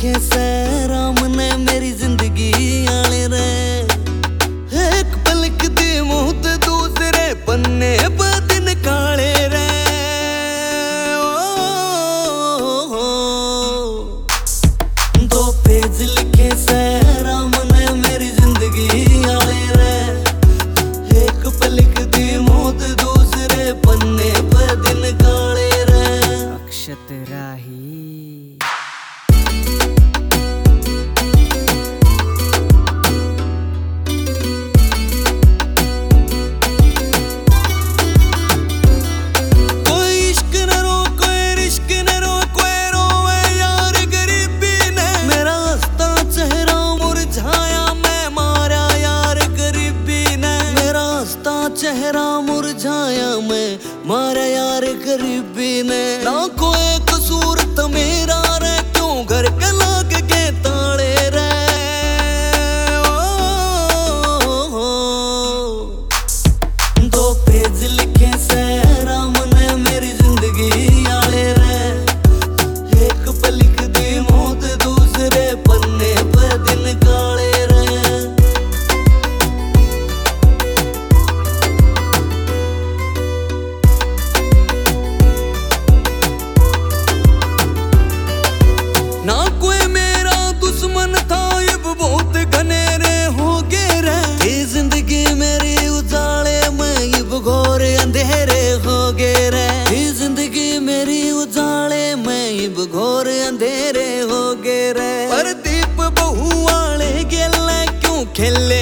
लिखे से राम ने मेरी जिंदगी आले रे। एक पलक दी मौत दूसरे पन्ने पे दिन काले रे। दो पेज लिखे से राम ने मेरी जिंदगी आले रे। एक पलक दी मौत दूसरे पन्ने पे दिन काले रे। अक्षत राही चेहरा मुरझाया मैं मारा यार गरीबी ने। ना कोई कसूर तो मेरा रे, क्यों घर के लाग के ताले रे। दो पेज लिखे से राम ने मेरी जिंदगी आले रे। एक पलक दी मौत दूसरे पन्ने पे दिन काले रे। ना कोई मेरा दुश्मन था, अब बहुत घनेरे हो गए रे। ये जिंदगी मेरी उजाले में अब घोर अंधेरे हो गए रे। ये जिंदगी मेरी उजाले में अब घोर अंधेरे हो गए रे। पर दीप बहु वाले गेले क्यों खेले